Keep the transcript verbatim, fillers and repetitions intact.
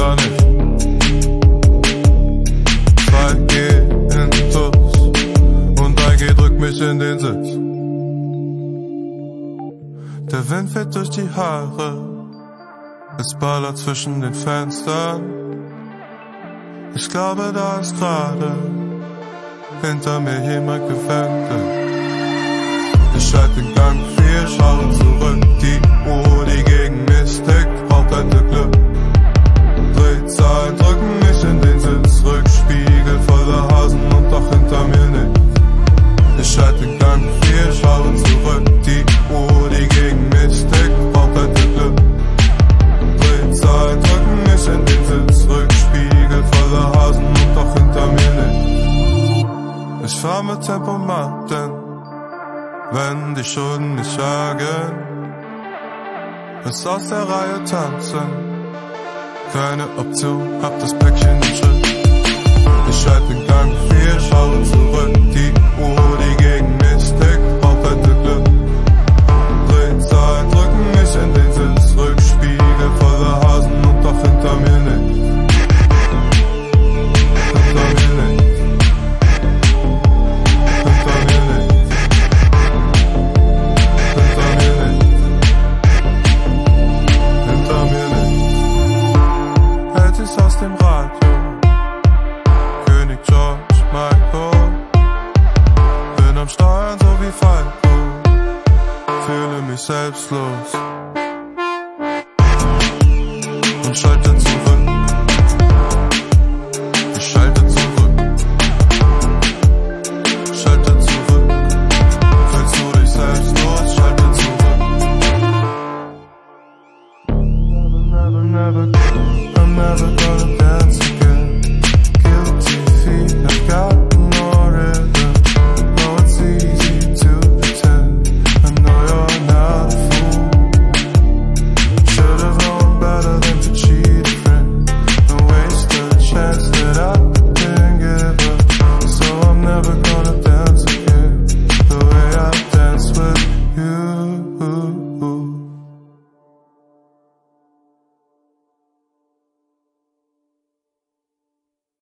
gar nicht. zwei G Intus und ein G drückt mich in den Sitz. Der Wind weht durch die Haare, es ballert zwischen den Fenstern. Ich glaube, da ist gerade hinter mir jemand gewendet. Ich schalte den Gang vier, schaue zurück, die Uhr, die gegen mich tickt, braucht ein Glück. Drehzahlen drücken mich in den Sitz, Rückspiegel voller Hasen und doch hinter mir nicht. Ich schalte den Gang vier, schaue zurück, die Uhr, die gegen mich tickt, braucht ein Glück. Drehzahlen drücken mich in den Sitz, Rückspiegel voller Hasen und doch hinter mir nicht. Ich fahr mit Tempomaten, wenn die Schulden mich jagen, ist aus der Reihe tanzen keine Option, hab das Päckchen im Schritt. Ich schalte den Gang vier, schaue zurück, die Uhr, die gegen mich tickt, braucht ein Glück. Drehzahlen drücken mich in den Sitz, Rückspiegel voller Hasen und doch hinter mir nicht. Hinter mir nicht. Hinter mir nicht. Hinter mir nicht. Hinter mir nicht. Hält ich's aus dem Radio, König George Michael. Bin am Steuern so wie Falco, fühle mich selbstlos und schalte zurück. Ich schalte zurück. Schalte zurück. Fühlst du dich selbstlos? Schalte zurück. Never, never, never, I'm never gonna dance again. Guilty feet, I've got